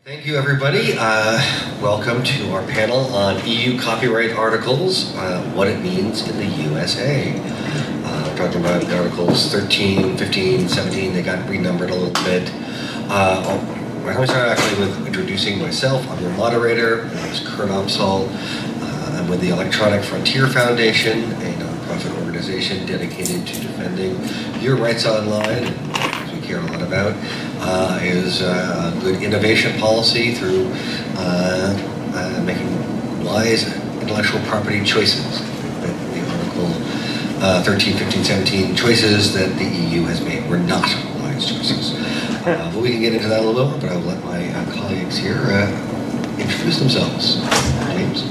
Thank you, everybody. Welcome to our panel on EU copyright articles, what it means in the USA. We're talking about the articles 13, 15, 17. They got renumbered a little bit. I'm going to start actually with introducing myself. I'm your moderator. My name is Kurt Amsal. I'm with the Electronic Frontier Foundation, a nonprofit organization dedicated to defending your rights online, as we care a lot about. Is good innovation policy through making wise intellectual property choices. The Article 13, 15, 17 choices that the EU has made were not wise choices. But we can get into that a little more, but I'll let my colleagues here introduce themselves. James?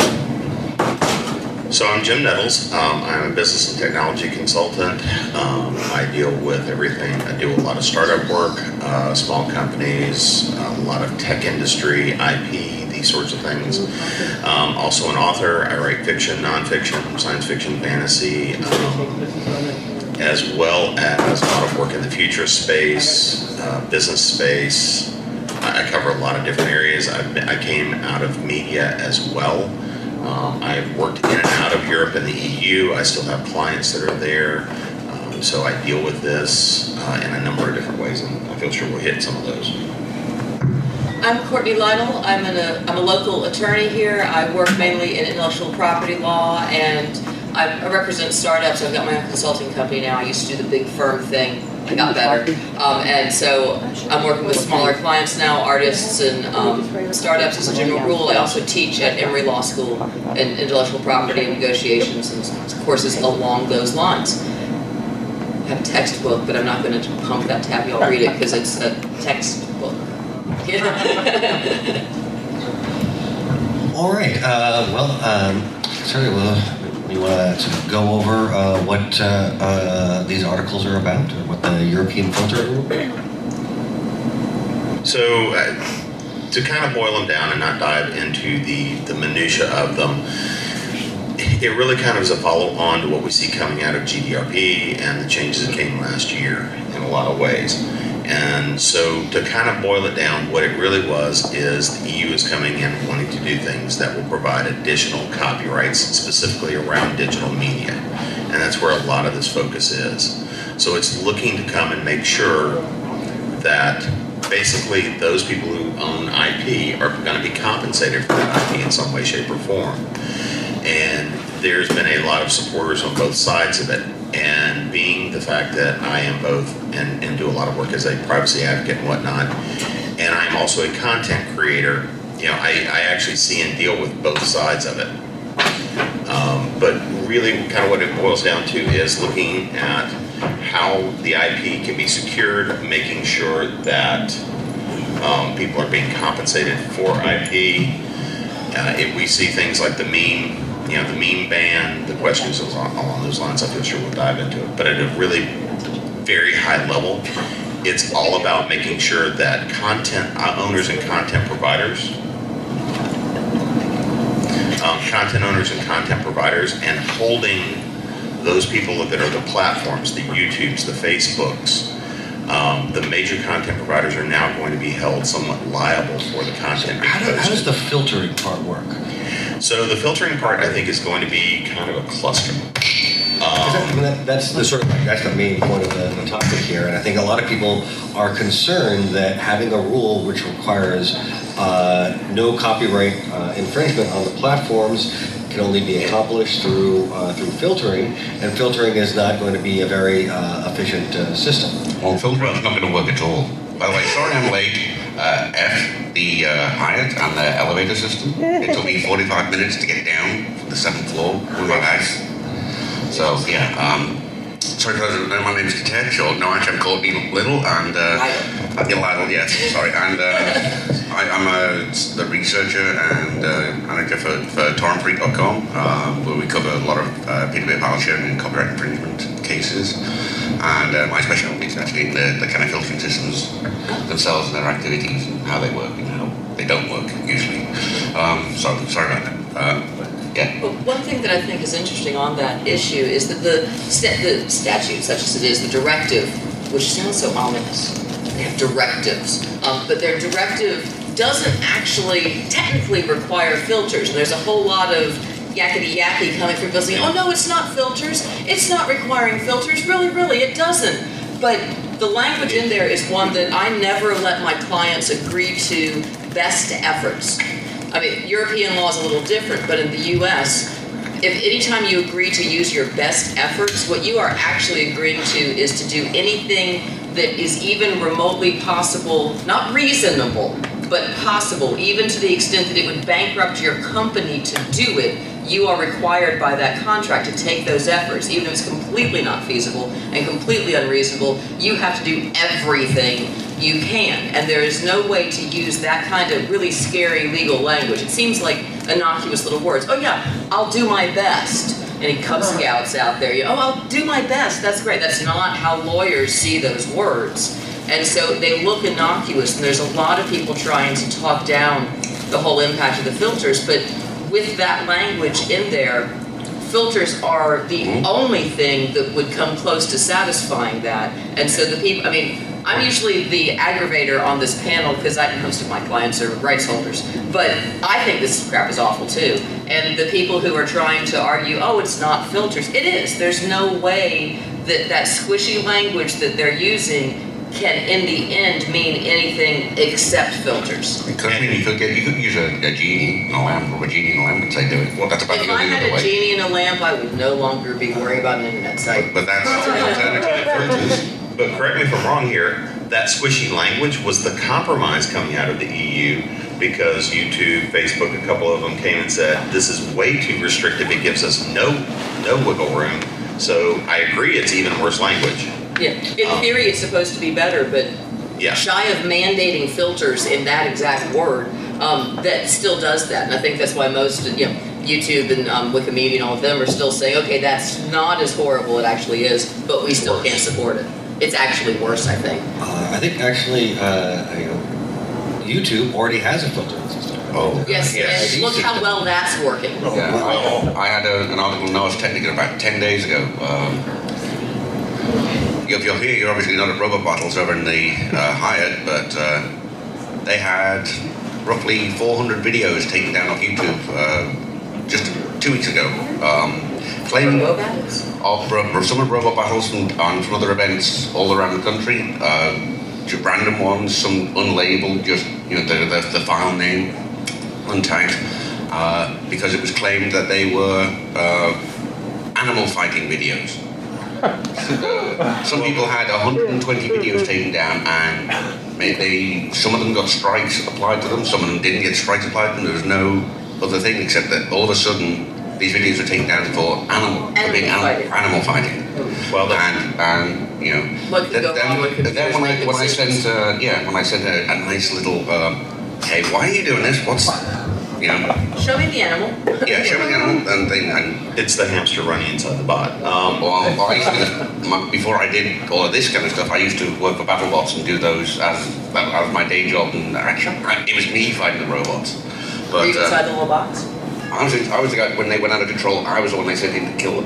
So I'm Jim Nettles. I'm a business and technology consultant. I deal with everything. I do a lot of startup work, small companies, a lot of tech industry, IP, these sorts of things. Also an author. I write fiction, nonfiction, science fiction, fantasy, as well as a lot of work in the future space, business space. I cover a lot of different areas. I came out of media as well. I've worked in and out of Europe and the EU. I still have clients that are there. So I deal with this in a number of different ways, and I feel sure we'll hit some of those. I'm Courtney Lytle. I'm a local attorney here. I work mainly in intellectual property law, and I represent startups. I've got my own consulting company now. I used to do the big firm thing. I got better. And so I'm working with smaller clients now, artists and startups as a general rule. I also teach at Emory Law School in intellectual property and negotiations and courses along those lines. I have a textbook, but I'm not going to pump that tab. Y'all read it because it's a textbook. All right. You want to go over what these articles are about, or what the European filter is? So, to kind of boil them down and not dive into the minutia of them, it really kind of is a follow-on to what we see coming out of GDRP and the changes that came last year in a lot of ways. And so to kind of boil it down, what it really was is the EU is coming in wanting to do things that will provide additional copyrights specifically around digital media. And that's where a lot of this focus is. So it's looking to come and make sure that basically those people who own IP are going to be compensated for that IP in some way, shape, or form. And there's been a lot of supporters on both sides of it. And being the fact that I am both and do a lot of work as a privacy advocate and whatnot, and I'm also a content creator, I actually see and deal with both sides of it. But really kind of what it boils down to is looking at how the IP can be secured, making sure that people are being compensated for IP. If we see things like the meme ban, the questions along those lines, I feel sure we'll dive into it. But at a really very high level, it's all about making sure that content owners and content providers, and holding those people that are the platforms, the YouTubes, the Facebooks, the major content providers are now going to be held somewhat liable for the content. How does the filtering part work? So the filtering part, I think, is going to be kind of a cluster. That's the main point of the topic here, and I think a lot of people are concerned that having a rule which requires no copyright infringement on the platforms can only be accomplished through filtering, and filtering is not going to be a very efficient system. Well, filtering is not going to work at all. By the way, sorry I'm late. The Hyatt and the elevator system. It took me 45 minutes to get down from the 7th floor with my bags. So, sorry, President, my name is Katesh, or no, actually I'm Courtney Lytle, and, Lytle, yes, sorry, and I'm the researcher and manager for torrentfree.com, where we cover a lot of peer-to-peer file sharing and copyright infringement cases, and my specialty is actually in the kind of filtering systems themselves and their activities and how they work and how they don't work, usually. Sorry about that. Yeah. Well, one thing that I think is interesting on that issue is that the statute, such as it is, the directive, which sounds so ominous, they have directives, but their directive doesn't actually technically require filters. And there's a whole lot of yakety-yakky coming from people saying, oh no, it's not filters, it's not requiring filters, really, it doesn't. But the language in there is one that I never let my clients agree to best efforts. I mean, European law is a little different, but in the US, if anytime you agree to use your best efforts, what you are actually agreeing to is to do anything that is even remotely possible, not reasonable, but possible, even to the extent that it would bankrupt your company to do it. You are required by that contract to take those efforts, even if it's completely not feasible and completely unreasonable. You have to do everything you can, and there is no way to use that kind of really scary legal language. It seems like innocuous little words. Oh yeah, I'll do my best. Any Cub Scouts out there, oh, I'll do my best. That's great. That's not how lawyers see those words. And so they look innocuous, and there's a lot of people trying to talk down the whole impact of the filters, but with that language in there, filters are the only thing that would come close to satisfying that. And so the people, I mean, I'm usually the aggravator on this panel because most of my clients are rights holders, but I think this crap is awful too. And the people who are trying to argue, oh, it's not filters, it is. There's no way that that squishy language that they're using can, in the end, mean anything except filters. Because you could use a genie in a lamp, or a genie in a lamp and say, do it. Well, that's about If to go I the had other a way. genie in a lamp, I would no longer be worried about an internet site. But that's the alternative. But correct me if I'm wrong here, that squishy language was the compromise coming out of the EU, because YouTube, Facebook, a couple of them came and said, this is way too restrictive, it gives us no wiggle room. So I agree, it's even worse language. Yeah, in theory it's supposed to be better, but Yeah. shy of mandating filters in that exact word, that still does that. And I think that's why most, YouTube and Wikimedia and all of them are still saying, okay, that's not as horrible it actually is, but we still can't support it. It's actually worse, I think. I think actually, YouTube already has a filtering system. Oh, Yes, Yes. and look how well that's working. Yeah, I had an article in Noah's Technica about 10 days ago. If you're here, you're obviously not at Robot Bottles over in the Hyatt, but they had roughly 400 videos taken down off YouTube just 2 weeks ago. Claiming some of Robot Battles from other events all around the country, just random ones, some unlabeled, just the file name untagged, because it was claimed that they were animal fighting videos. Some people had 120 videos taken down, and maybe some of them got strikes applied to them, some of them didn't get strikes applied to them. There was no other thing except that all of a sudden these videos were taken down for animal fighting. Well, and What could go wrong with then when I sent a nice little hey, why are you doing this? What's Show me the animal. yeah, show me the animal and it's the hamster running inside the bot. well, I used to, before I did all of this kind of stuff, I used to work for BattleBots and do those as my day job, and actually it was me fighting the robots. Were But you inside the little box? I was the guy, when they went out of control, I was the one they sent in to kill them.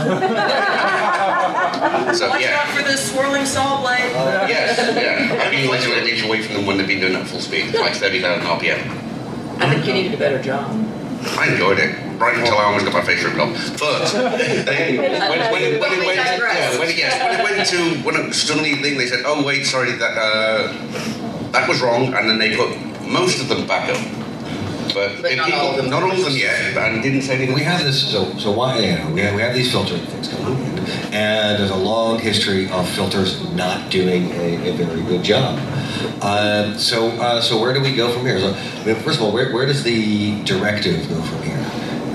So Watch yeah. out for this swirling saw blade. Yes, yeah. I've been literally an inch away from them when they've been doing it at full speed, like 30,000 RPM. I think you needed a better job. I enjoyed it, right until I almost got my face ripped off. But when it suddenly they said, oh wait, sorry, that was wrong, and then they put most of them back up. But not all of them. Not all of them yet, and didn't say anything. We have this, so why, we have these filtering things going in, and there's a long history of filters not doing a very good job. So where do we go from here? So, first of all, where does the directive go from here?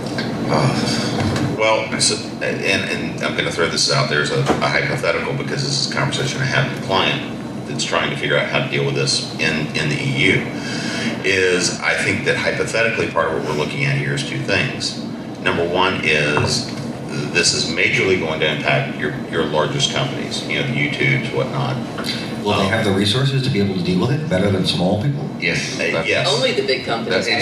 Well, so, and I'm going to throw this out there as a hypothetical, because this is a conversation I had with a client that's trying to figure out how to deal with this in the EU. Is I think that hypothetically part of what we're looking at here is two things. Number one is this is majorly going to impact your largest companies, the YouTubes, whatnot. Will they have the resources to be able to deal with it better than small people? Yes. Yes. Only the big companies. It's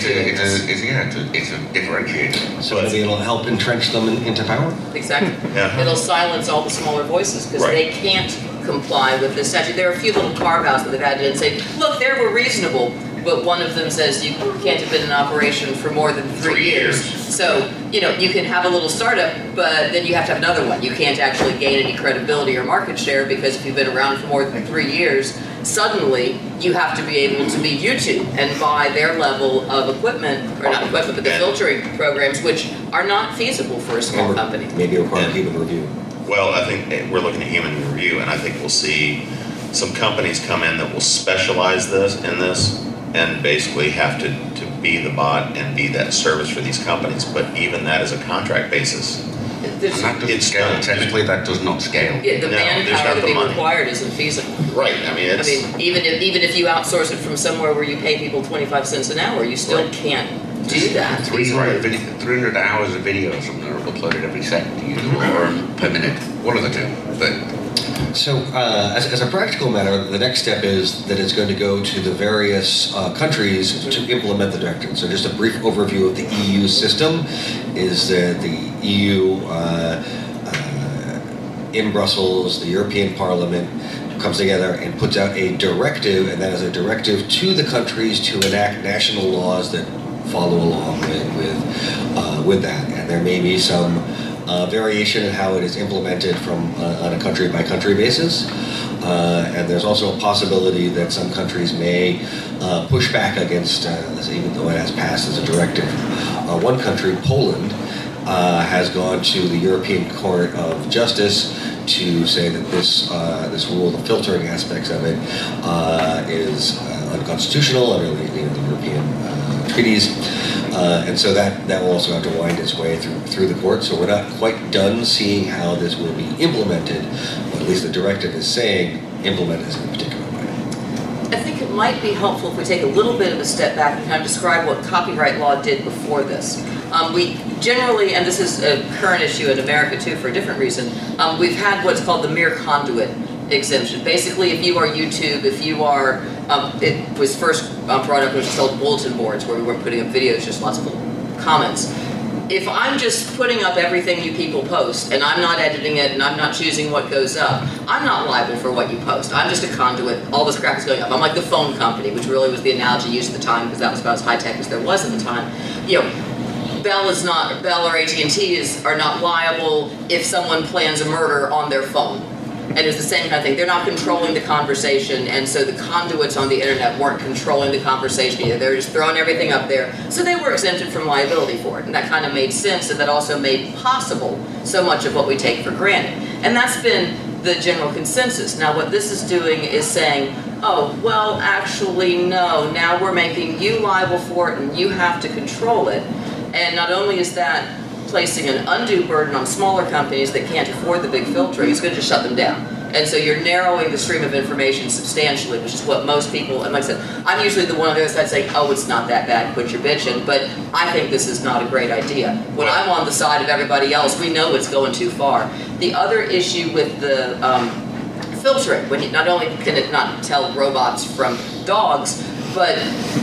a differentiator. So maybe it'll help entrench them into power? Exactly. Yeah. It'll silence all the smaller voices because Right. they can't comply with this statute. There are a few little carve-outs that they've added in and say, look, there we're reasonable, but one of them says you can't have been in operation for more than 3 years. So, you know, you can have a little startup, but then you have to have another one. You can't actually gain any credibility or market share because if you've been around for more than 3 years, suddenly you have to be able to be YouTube and buy their level of equipment, or not equipment, but the filtering programs, which are not feasible for a small company. Maybe require human review. Well, I think we're looking at human review, and I think we'll see some companies come in that will specialize in this, and basically have to be the bot and be that service for these companies. But even that is a contract basis. And that doesn't scale. Technically, that does not scale. Yeah, the manpower to be required isn't feasible. Right. I mean, even if you outsource it from somewhere where you pay people 25 cents an hour, you still can't do that. 300 hours of video or something are uploaded every second or per minute. One of the two. But so, as a practical matter, the next step is that it's going to go to the various countries to implement the directive. So, just a brief overview of the EU system is that the EU in Brussels, the European Parliament comes together and puts out a directive, and that is a directive to the countries to enact national laws that follow along with that. And there may be some variation in how it is implemented from on a country-by-country basis. And there's also a possibility that some countries may push back against, even though it has passed as a directive. One country, Poland, has gone to the European Court of Justice to say that this rule, the filtering aspects of it, is unconstitutional under the European treaties. And so that will also have to wind its way through the court. So we're not quite done seeing how this will be implemented, but at least the directive is saying implement this in a particular way. I think it might be helpful if we take a little bit of a step back and kind of describe what copyright law did before this. We generally, and this is a current issue in America too for a different reason, we've had what's called the mere conduit exemption. Basically, if you are YouTube, if you are, it was first brought up, which is called bulletin boards, where we weren't putting up videos, just lots of little comments. If I'm just putting up everything you people post, and I'm not editing it, and I'm not choosing what goes up, I'm not liable for what you post. I'm just a conduit. All this crap is going up. I'm like the phone company, which really was the analogy used at the time, because that was about as high-tech as there was at the time. You know, Bell or AT&T are not liable if someone plans a murder on their phone. And it's the same kind of thing. They're not controlling the conversation, and so the conduits on the internet weren't controlling the conversation either. They were just throwing everything up there. So they were exempted from liability for it, and that kind of made sense, and that also made possible so much of what we take for granted. And that's been the general consensus. Now what this is doing is saying, oh, well, actually, no. Now we're making you liable for it, and you have to control it. And not only is that placing an undue burden on smaller companies that can't afford the big filtering, it's going to just shut them down. And so you're narrowing the stream of information substantially, which is what most people, and like I said, I'm usually the one on the other side saying, oh, it's not that bad, quit your bitching, but I think this is not a great idea. When I'm on the side of everybody else, we know it's going too far. The other issue with the filtering, when not only can it not tell robots from dogs, but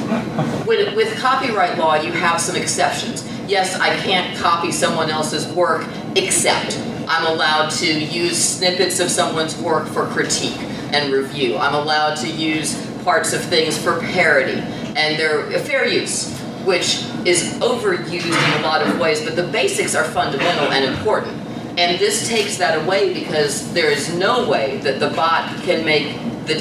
with copyright law, you have some exceptions. Yes, I can't copy someone else's work, except I'm allowed to use snippets of someone's work for critique and review. I'm allowed to use parts of things for parody, and they're fair use, which is overused in a lot of ways, but the basics are fundamental and important. And this takes that away because there is no way that the bot can make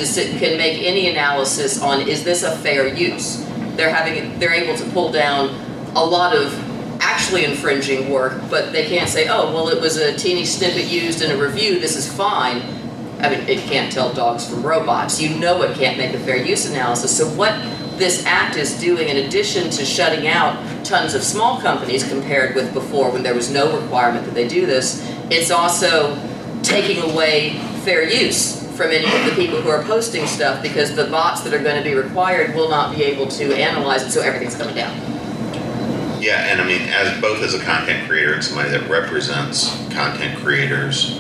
any analysis on, is this a fair use? They're able to pull down a lot of actually infringing work, but they can't say, oh, well, it was a teeny snippet used in a review, this is fine. I mean, it can't tell dogs from robots. You know it can't make a fair use analysis. So what this act is doing, in addition to shutting out tons of small companies compared with before when there was no requirement that they do this, it's also taking away fair use from any of the people who are posting stuff, because the bots that are going to be required will not be able to analyze it, so everything's coming down. Yeah, and I mean, both as a content creator and somebody that represents content creators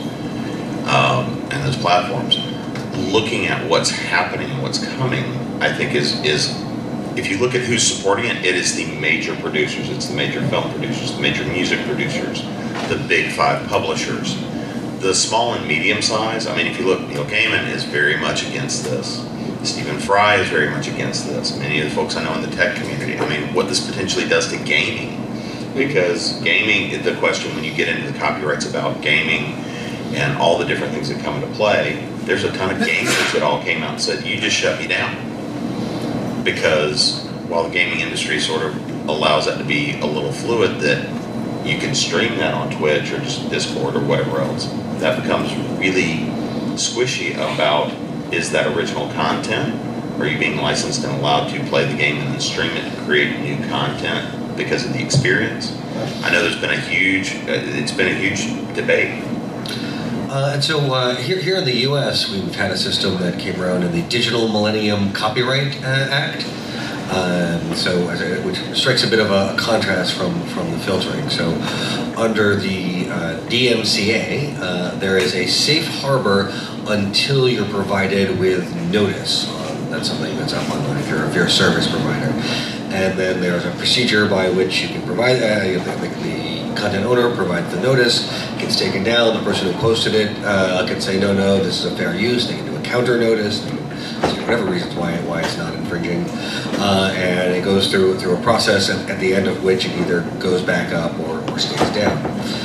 and those platforms, looking at what's happening and what's coming, I think is if you look at who's supporting it, it is the major producers, it's the major film producers, the major music producers, the big 5 publishers. The small and medium size, I mean, if you look, Neil Gaiman is very much against this. Stephen Fry is very much against this. Many of the folks I know in the tech community. I mean, what this potentially does to gaming, because gaming, the question when you get into the copyrights about gaming and all the different things that come into play, there's a ton of gamers that all came out and said, you just shut me down. Because while the gaming industry sort of allows that to be a little fluid, that you can stream that on Twitch or just Discord or whatever else, that becomes really squishy about, is that original content? Are you being licensed and allowed to play the game and then stream it and create new content because of the experience? I know there's been a huge, it's been a huge debate. And so here in the U.S., we've had a system that came around in the Digital Millennium Copyright Act, which strikes a bit of a contrast from the filtering. So under the DMCA, there is a safe harbor until you're provided with notice. That's something that's up online if you're a service provider. And then there's a procedure by which you can provide the content owner provides the notice, gets taken down, the person who posted it can say, no, this is a fair use, they can do a counter notice, whatever reasons why it's not infringing. And it goes through a process at the end of which it either goes back up or stays down.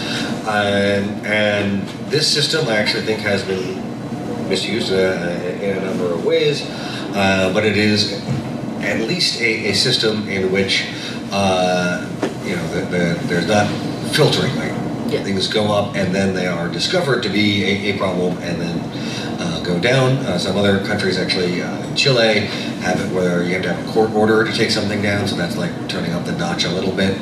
And this system I actually think has been misused in a number of ways, but it is at least a system in which there's not filtering. Like things go up and then they are discovered to be a problem and then go down. Some other countries, actually in Chile, have it where you have to have a court order to take something down, so that's like turning up the notch a little bit.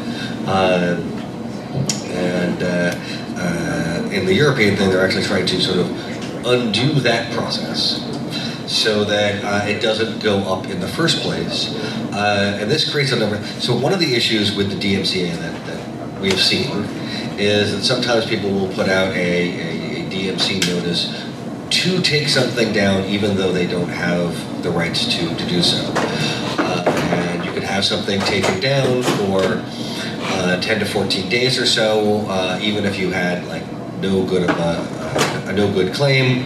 In the European thing, they're actually trying to sort of undo that process so that it doesn't go up in the first place. And this creates a number. So one of the issues with the DMCA that we have seen is that sometimes people will put out a DMC notice to take something down even though they don't have the rights to do so. And you could have something taken down for 10 to 14 days or so, even if you had like no good claim.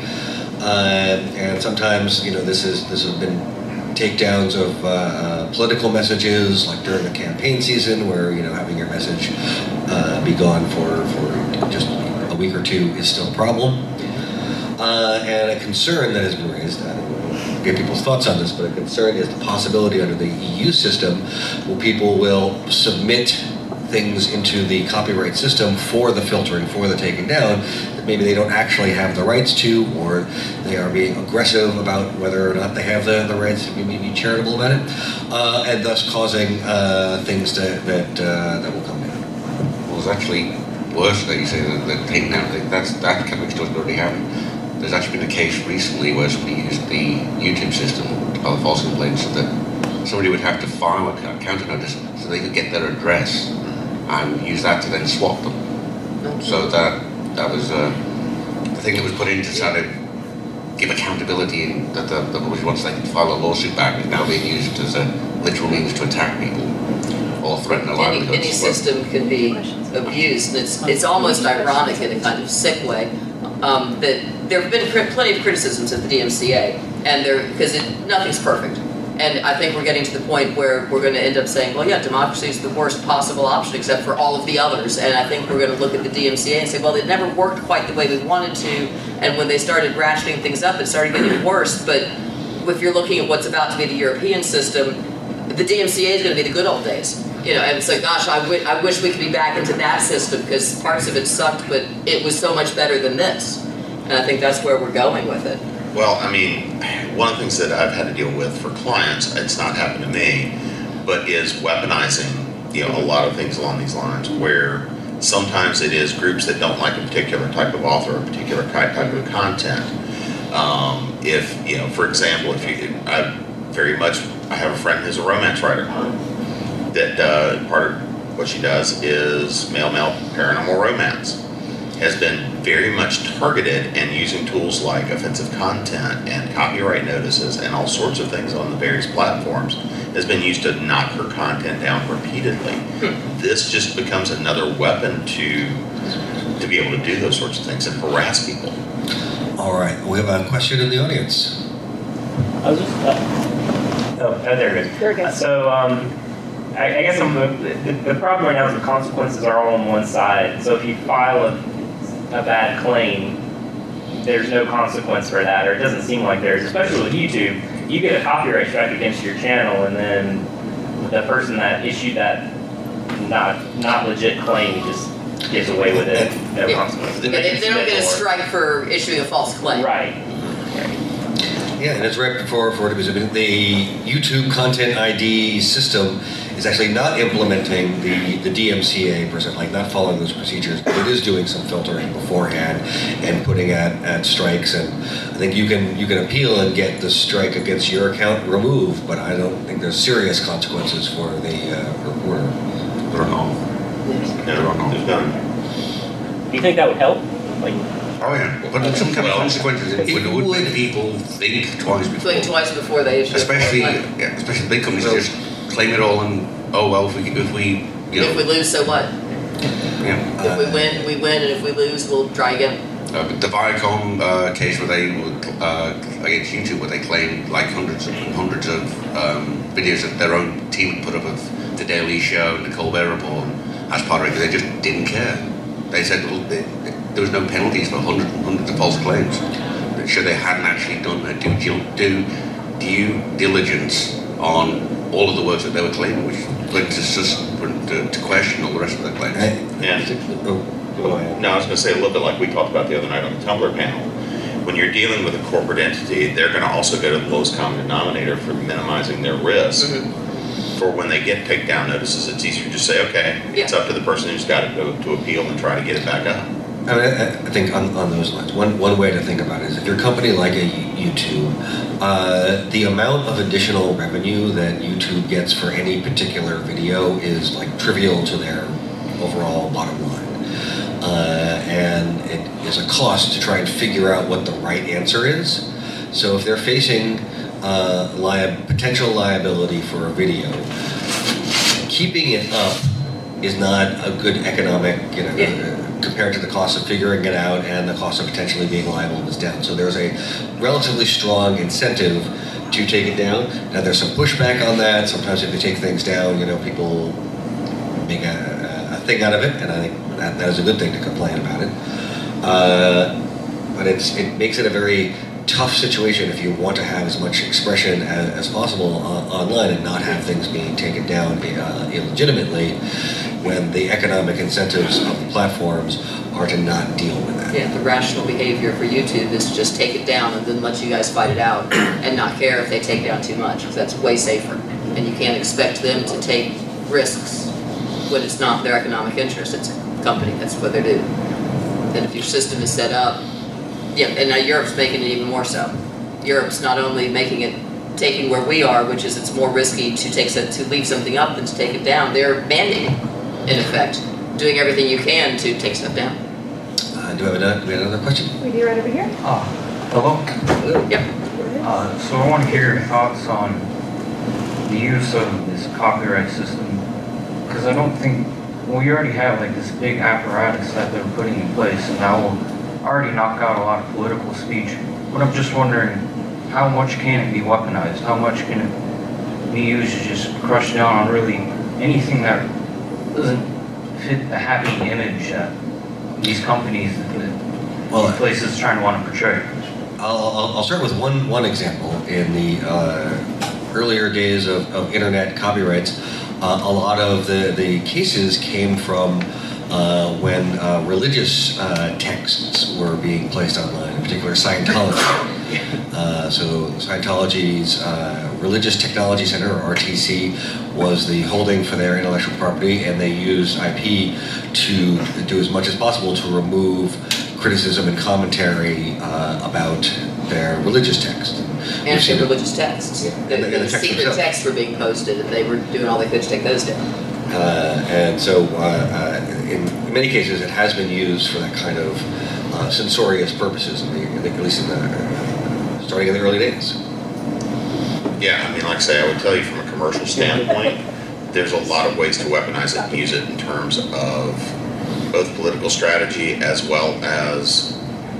And sometimes, this has been takedowns of political messages, like during the campaign season, where having your message be gone for just a week or two is still a problem. And a concern that has been raised, I don't get people's thoughts on this, but a concern is the possibility under the EU system where people will submit things into the copyright system for the filtering, for the taking down, that maybe they don't actually have the rights to, or they are being aggressive about whether or not they have the rights to be charitable about it, and thus causing things that will come down. Well, it's actually worse that you say that taking down, that kind of extortion already happened. There's actually been a case recently where somebody used the YouTube system to file false complaints, so that somebody would have to file a counter notice so they could get their address and use that to then swap them. So that was the thing that was put in to try to give accountability, and that once they could file a lawsuit back, is now being used as a literal means to attack people or threaten their livelihoods. Any system can be abused, and it's almost ironic in a kind of sick way that there have been plenty of criticisms of the DMCA, and because nothing's perfect. And I think we're getting to the point where we're going to end up saying, well, yeah, democracy is the worst possible option except for all of the others. And I think we're going to look at the DMCA and say, well, it never worked quite the way we wanted to. And when they started ratcheting things up, it started getting worse. But if you're looking at what's about to be the European system, the DMCA is going to be the good old days. And it's like, gosh, I wish we could be back into that system because parts of it sucked, but it was so much better than this. And I think that's where we're going with it. Well, I mean, one of the things that I've had to deal with for clients, it's not happened to me, but is weaponizing, a lot of things along these lines, where sometimes it is groups that don't like a particular type of author, a particular type of content. For example, I have a friend who's a romance writer, that part of what she does is male-male paranormal romance. Has been very much targeted and using tools like offensive content and copyright notices and all sorts of things on the various platforms has been used to knock her content down repeatedly. This just becomes another weapon to be able to do those sorts of things and harass people. All right, we have a question in the audience. I was just. There it is. There it goes. So, I guess the problem right now is the consequences are all on one side. So if you file a bad claim, there's no consequence for that, or it doesn't seem like there's. Especially with YouTube, you get a copyright strike against your channel, and then the person that issued that not legit claim just gets away with it. No consequence. They don't get a strike for issuing a false claim. Right. Yeah, and it's right for the YouTube Content ID system is actually not implementing the DMCA per se, like not following those procedures, but it is doing some filtering beforehand and putting at strikes. And I think you can appeal and get the strike against your account removed, but I don't think there's serious consequences for the reporter. I don't know. No, I don't know. there's none. Do you think that would help? Like, Oh yeah, but there's some kind of consequences it would make people think twice before. Think twice before they issue. Especially, a claim. especially big companies just claim it all and oh well if we you know If we lose, so what? yeah. If we win, we win, and if we lose, we'll try again. The Viacom case where they would against YouTube where they claimed like hundreds of videos that their own team had put up of the Daily Show and the Colbert Report as part of it because they just didn't care. They said well, there was no penalties for hundreds of false claims. That sure they hadn't actually done their due diligence on all of the works that they were claiming, which brings us just to question all the rest of their claims. Yeah. No, I was going to say a little bit like we talked about the other night on the Tumblr panel. When you're dealing with a corporate entity, they're going to also go to the lowest common denominator for minimizing their risk. Mm-hmm. For when they get takedown notices, it's easier to just say, okay, it's up to the person who's got to go to appeal and try to get it back up. I mean, I think on those lines, one way to think about it is if you're a company like a YouTube, the amount of additional revenue that YouTube gets for any particular video is like trivial to their overall bottom line. And it is a cost to try and figure out what the right answer is. So if they're facing potential liability for a video, keeping it up is not a good economic, compared to the cost of figuring it out and the cost of potentially being liable if it's down. So there's a relatively strong incentive to take it down. Now there's some pushback on that. Sometimes if you take things down, people make a thing out of it, and I think that is a good thing to complain about it. But it makes it a very tough situation if you want to have as much expression as possible online and not have things being taken down illegitimately when the economic incentives of the platforms are to not deal with that. Yeah, the rational behavior for YouTube is to just take it down and then let you guys fight it out and not care if they take down too much, because that's way safer. And you can't expect them to take risks when it's not their economic interest. It's a company, that's what they do. Then if your system is set up, and now Europe's making it even more so. Europe's not only taking where we are, which is it's more risky to leave something up than to take it down. They're mandating, in effect, doing everything you can to take stuff down. Do we have another question? We do right over here. Hello. Yep. So I want to hear your thoughts on the use of this copyright system, because I don't think, we already have like this big apparatus that they're putting in place, and that will already knock out a lot of political speech. But I'm just wondering, how much can it be weaponized? How much can it be used to just crush down on really anything that doesn't fit the happy image that these companies, these places trying to want to portray? I'll start with one example. In the earlier days of internet copyrights, a lot of the cases came from when religious texts were being placed online, in particular Scientology. So Scientology's Religious Technology Center, or RTC, was the holding for their intellectual property, and they used IP to do as much as possible to remove criticism and commentary about their religious text. And the religious texts. The secret texts were being posted, and they were doing all they could to take those down. And so, in many cases, it has been used for that kind of censorious purposes, at least starting in the early days. Yeah, I mean, like I say, I would tell you from a commercial standpoint, there's a lot of ways to weaponize it and use it in terms of both political strategy as well as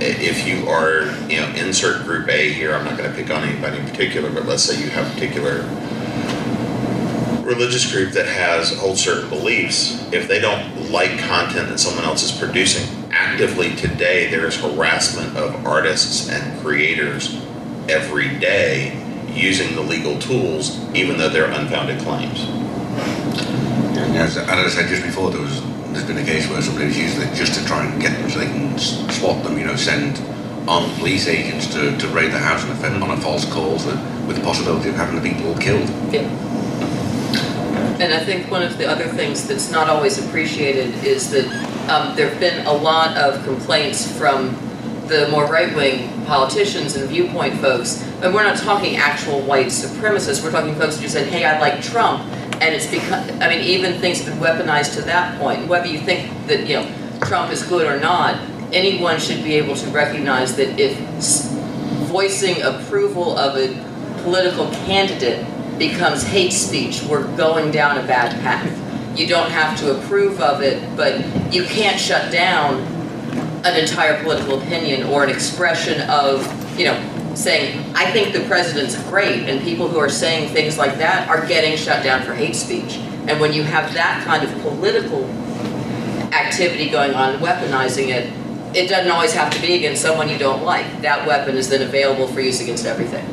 if you are, insert group A here, I'm not going to pick on anybody in particular, but let's say you have a particular religious group that holds certain beliefs. If they don't like content that someone else is producing, actively today there is harassment of artists and creators every day using the legal tools, even though they're unfounded claims. And as I said just before, there's been a case where somebody's used it just to try and get them so they can swat them, send armed police agents to raid the house on a false call with the possibility of having the people killed. Yeah. And I think one of the other things that's not always appreciated is that there have been a lot of complaints from the more right-wing politicians and viewpoint folks, and we're not talking actual white supremacists, we're talking folks who said, hey, I like Trump, and it's because, even things have been weaponized to that point. Whether you think that, Trump is good or not, anyone should be able to recognize that if voicing approval of a political candidate becomes hate speech, we're going down a bad path. You don't have to approve of it, but you can't shut down an entire political opinion or an expression of, saying, I think the president's great, and people who are saying things like that are getting shut down for hate speech. And when you have that kind of political activity going on, weaponizing it, it doesn't always have to be against someone you don't like. That weapon is then available for use against everything.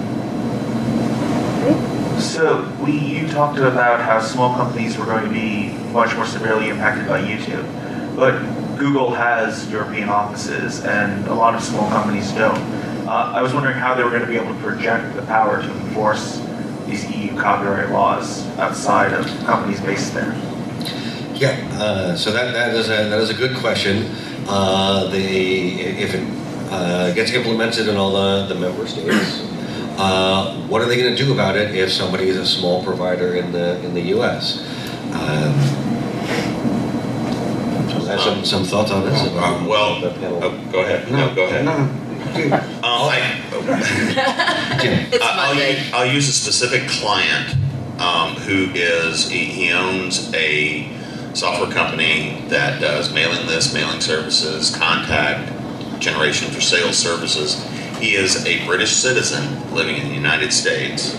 So you talked about how small companies were going to be much more severely impacted by YouTube, but Google has European offices and a lot of small companies don't. I was wondering how they were going to be able to project the power to enforce these EU copyright laws outside of companies based there. Yeah, so that is a good question. If it gets implemented in all the member states, what are they going to do about it if somebody is a small provider in the U.S.? Some thoughts on this? Go ahead. No, go ahead. No. I'll use a specific client he owns a software company that does mailing lists, mailing services, contact generation for sales services. He is a British citizen living in the United States,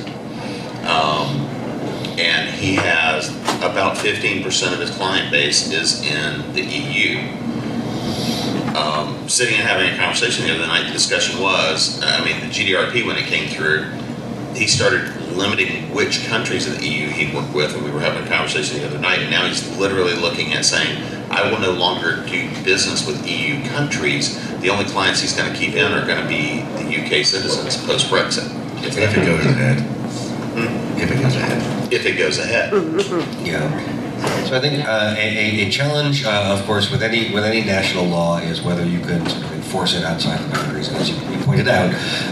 and he has about 15% of his client base is in the EU. Sitting and having a conversation the other night, the discussion was, the GDRP, when it came through, he started limiting which countries of the EU he'd work with, and we were having a conversation the other night, and now he's literally looking at saying, I will no longer do business with EU countries. The only clients he's going to keep in are going to be the UK citizens post-Brexit. If it goes ahead. If it goes ahead. If it goes ahead. Yeah. So I think a challenge, of course, with any national law is whether you can sort of enforce it outside the boundaries. And as you pointed out,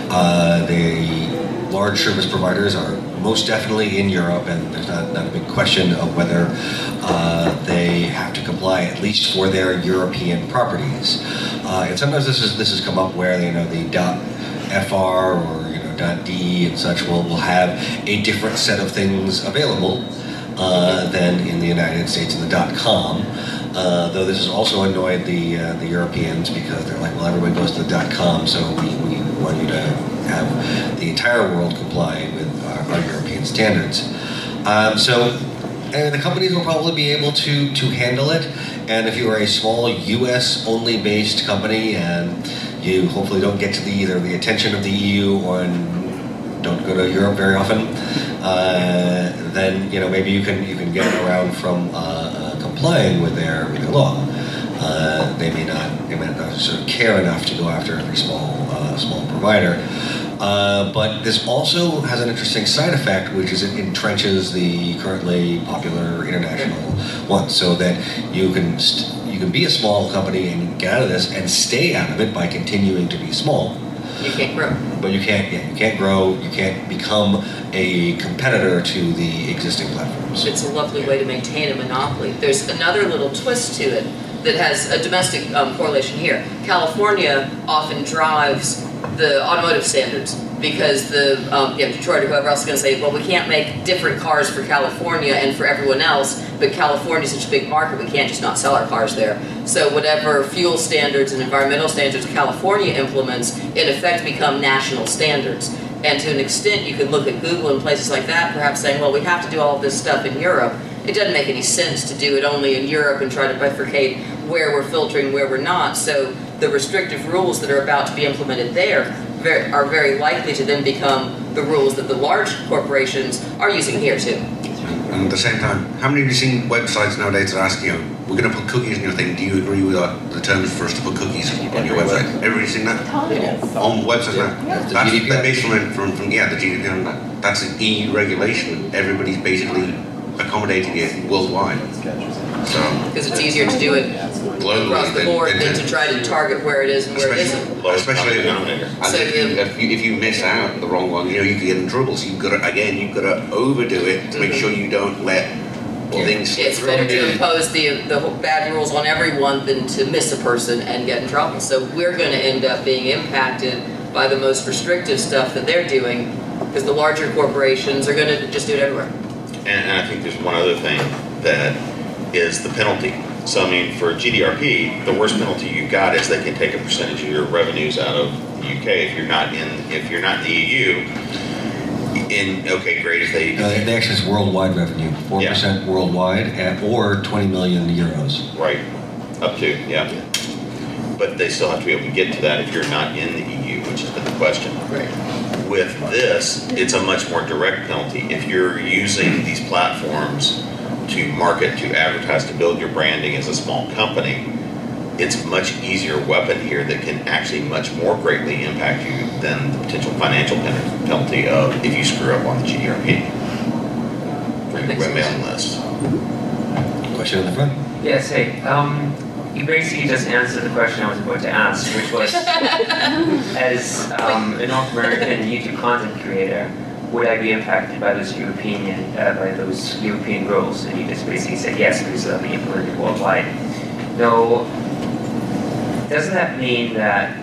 the large service providers are most definitely in Europe, and there's not a big question of whether they have to comply, at least for their European properties. And sometimes this has come up where the .fr or .de and such will have a different set of things available than in the United States in the .com. Though this has also annoyed the Europeans because they're like, well, everybody goes to the .com, so we want you to have the entire world comply with our European standards. And the companies will probably be able to handle it. And if you are a small U.S. only based company and you hopefully don't get to either the attention of the EU or don't go to Europe very often, then maybe you can get around from complying with their law. They may not sort of care enough to go after every small provider. But this also has an interesting side effect, which is it entrenches the currently popular international ones, so that you can be a small company and get out of this and stay out of it by continuing to be small. You can't grow. But you can't grow. You can't become a competitor to the existing platforms. It's a lovely way to maintain a monopoly. There's another little twist to it that has a domestic correlation here. California often drives the automotive standards, because Detroit or whoever else is going to say, well, we can't make different cars for California and for everyone else, but California is such a big market, we can't just not sell our cars there. So whatever fuel standards and environmental standards California implements, in effect become national standards. And to an extent, you could look at Google and places like that, perhaps saying, well, we have to do all of this stuff in Europe. It doesn't make any sense to do it only in Europe and try to bifurcate where we're filtering, where we're not. So the restrictive rules that are about to be implemented there are very likely to then become the rules that the large corporations are using here too. And at the same time, how many of you seen websites nowadays that ask, we're going to put cookies in your thing, do you agree with the terms for us to put cookies on your website? Everybody seen that? On websites now? That's based from the GDPR. That's an EU regulation. Everybody's basically accommodating it worldwide. So, because it's easier to do it globally across the board than to try to target where it is and where it isn't. Especially if you miss out the wrong one, you could get in trouble. So you've got to overdo it to make sure you don't let things. It's better to impose the bad rules on everyone than to miss a person and get in trouble. So we're going to end up being impacted by the most restrictive stuff that they're doing, because the larger corporations are going to just do it everywhere. And I think there's one other thing that is the penalty. So I mean, for GDRP, the worst penalty you've got is they can take a percentage of your revenues out of the UK if you're not in the EU. Great if they. They actually is worldwide revenue, 4% worldwide, or 20 million euros. Right, up to But they still have to be able to get to that if you're not in the EU, which has been the question. Right. With this, it's a much more direct penalty. If you're using these platforms to market, to advertise, to build your branding as a small company, it's a much easier weapon here that can actually much more greatly impact you than the potential financial penalty of if you screw up on the GDRP for your web mailing list. Question in the front? Yes, hey. You basically just answered the question I was about to ask, which was, as a North American YouTube content creator, would I be impacted by those European rules? And you just basically said yes, because they'll be implemented worldwide. No, doesn't that mean that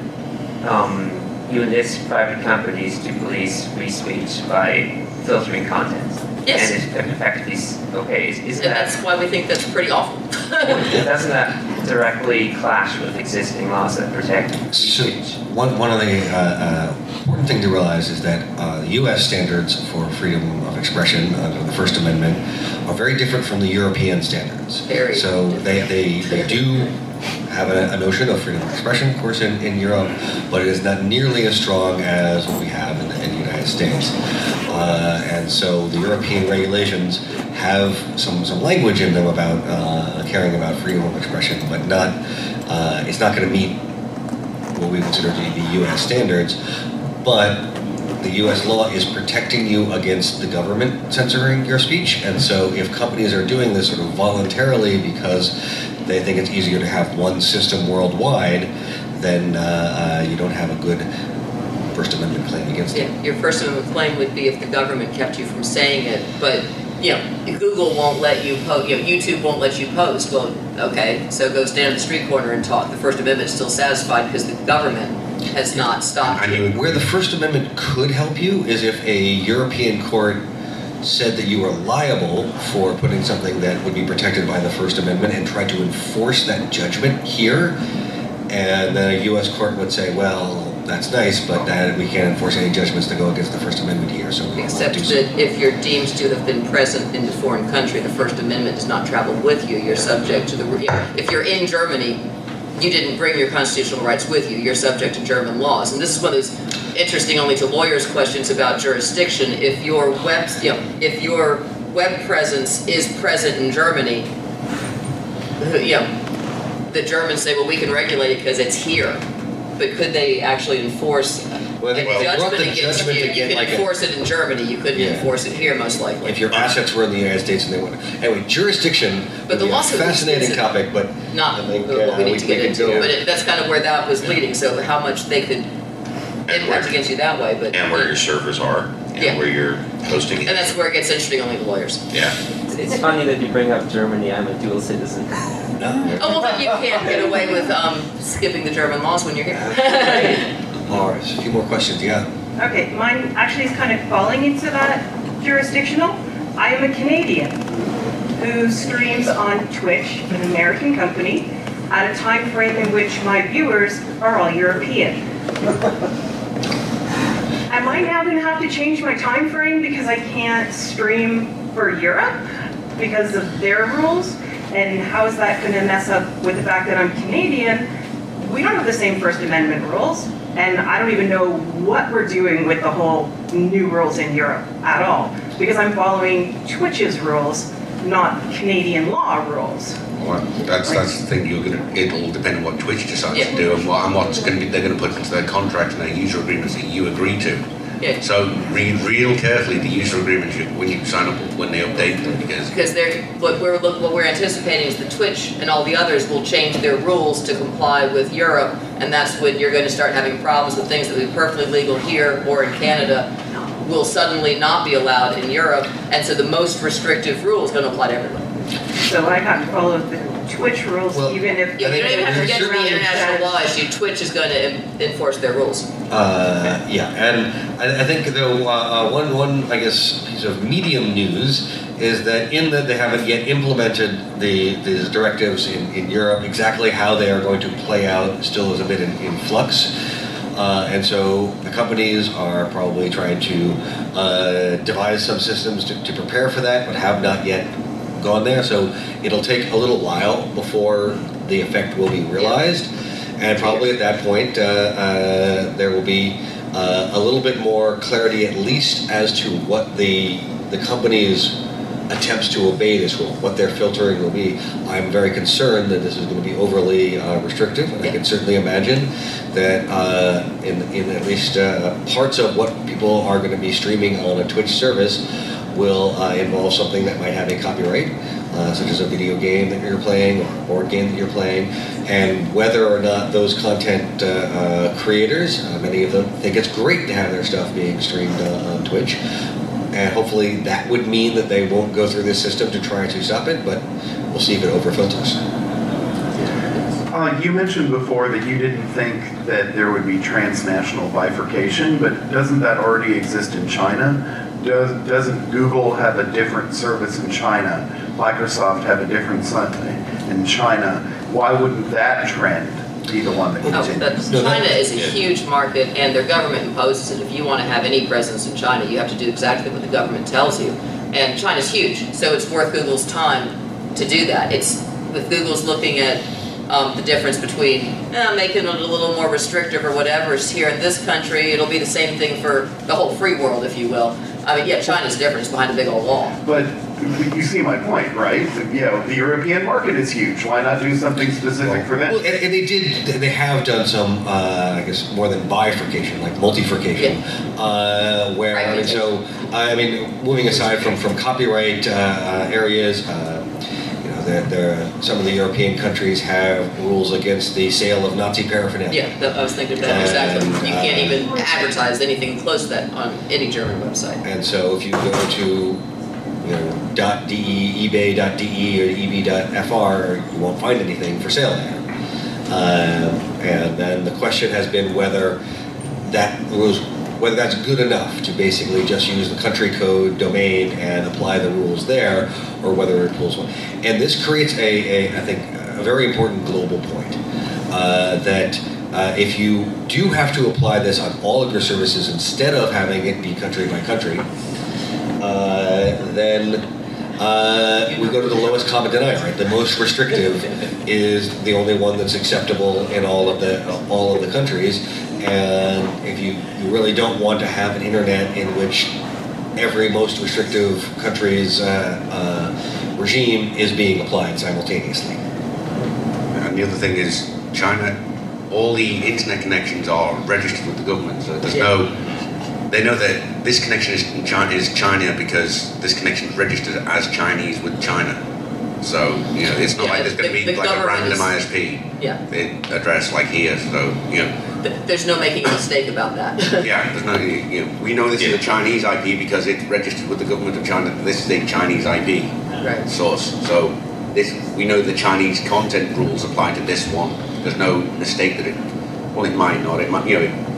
you enlist private companies to police free speech by filtering content? Yes. And in fact, isn't that... that's why we think that's pretty awful. Doesn't that directly clash with existing laws that protect free speech? One of the important thing to realize is that the U.S. standards for freedom of expression under the First Amendment are very different from the European standards. Very so they do have a notion of freedom of expression, of course, in Europe, but it is not nearly as strong as what we have in the United States. And so the European regulations have some language in them about caring about freedom of expression, but not it's not going to meet what we consider to be the U.S. standards. But the U.S. law is protecting you against the government censoring your speech, and so if companies are doing this sort of voluntarily because they think it's easier to have one system worldwide, then you don't have a good First Amendment claim against it. Yeah, your First Amendment claim would be if the government kept you from saying it, but Google won't let you post, YouTube won't let you post. Well, okay, so go stand on the street corner and talk. The First Amendment is still satisfied because the government has not stopped you. Where the First Amendment could help you is if a European court said that you were liable for putting something that would be protected by the First Amendment and tried to enforce that judgment here, and then a U.S. court would say, well, that's nice, but we can't enforce any judgments that go against the First Amendment here, so we Except do that if you're deemed to have been present in the foreign country, the First Amendment does not travel with you. You're subject to if you're in Germany, you didn't bring your constitutional rights with you. You're subject to German laws. And this is one of those interesting only to lawyers questions about jurisdiction. If your web presence is present in Germany, the Germans say, well, we can regulate it because it's here. But could they actually enforce a judgment against you? You could enforce it in Germany. You couldn't enforce it here, most likely. If your assets were in the United States and they would. Anyway, jurisdiction would be a fascinating topic, but not what we need to get into. But that's kind of where that was leading. So how much they could impact against you that way. And where your servers are, and where you're hosting it. And that's where it gets interesting only to lawyers. Yeah. It's funny that you bring up Germany. I'm a dual citizen. Oh, well, then you can't get away with skipping the German laws when you're here. All right, a few more questions, yeah. Okay, mine actually is kind of falling into that jurisdictional. I am a Canadian who streams on Twitch, an American company, at a time frame in which my viewers are all European. Am I now going to have to change my time frame because I can't stream for Europe because of their rules? And how is that going to mess up with the fact that I'm Canadian? We don't have the same First Amendment rules, and I don't even know what we're doing with the whole new rules in Europe at all, because I'm following Twitch's rules, not Canadian law rules. Well, that's the thing. It'll depend on what Twitch decides to do and what's going to be they're going to put into their contract and their user agreements that you agree to. Yeah. So read real carefully the user agreements when you sign up when they update them because what we're anticipating is that Twitch and all the others will change their rules to comply with Europe, and that's when you're going to start having problems with things that would be perfectly legal here or in Canada will suddenly not be allowed in Europe, and so the most restrictive rule is going to apply to everyone. So I have to follow the Twitch rules, even if... You don't even have to get to the international law issue. Twitch is going to enforce their rules. Yeah, and I think though one I guess piece of medium news is that they haven't yet implemented these directives in Europe. Exactly how they are going to play out still is a bit in flux. And so the companies are probably trying to devise some systems to prepare for that, but have not yet gone there. So it'll take a little while before the effect will be realized. And probably at that point, there will be a little bit more clarity, at least as to what the company's attempts to obey this rule, what their filtering will be. I'm very concerned that this is going to be overly restrictive, and I can certainly imagine that in at least parts of what people are going to be streaming on a Twitch service will involve something that might have a copyright, such as a video game that you're playing or a board game that you're playing, and whether or not those content creators, many of them think it's great to have their stuff being streamed on Twitch. And hopefully that would mean that they won't go through this system to try to stop it, but we'll see if it overfilters. You mentioned before that you didn't think that there would be transnational bifurcation, but doesn't that already exist in China? Doesn't Google have a different service in China? Microsoft have a different in China? Why wouldn't that trend be the one that continues? China is a huge market, and their government imposes it. If you want to have any presence in China, you have to do exactly what the government tells you. And China's huge, so it's worth Google's time to do that. If Google's looking at the difference between making it a little more restrictive or whatever is here in this country, it'll be the same thing for the whole free world, if you will. I mean, yeah, China's different. It's behind a big old wall. But you see my point, right? You know, the European market is huge. Why not do something specific for them? Well, and they have done some, I guess, more than bifurcation, like multifurcation, where, I mean, so, I mean, moving aside from copyright areas, some of the European countries have rules against the sale of Nazi paraphernalia. Yeah, I was thinking of that exactly. You can't even advertise anything close to that on any German website. And so if you go to .de, ebay.de, or eb.fr, you won't find anything for sale there. And then the question has been whether that's good enough to basically just use the country code domain and apply the rules there, or whether it pulls one. And this creates I think, a very important global point, that if you do have to apply this on all of your services instead of having it be country by country, then we go to the lowest common denominator, right? The most restrictive is the only one that's acceptable in all of the countries. And if you really don't want to have an internet in which every most restrictive country's regime is being applied simultaneously. And the other thing is, China, all the internet connections are registered with the government, so there's they know that this connection is China because this connection is registered as Chinese with China. So, it's not like there's going to be like a random ISP address like here, so, There's no making a mistake about that. There's no, we know this is a Chinese IP because it's registered with the government of China. This is a Chinese IP source. So, we know the Chinese content rules apply to this one. There's no mistake that it might not. It might,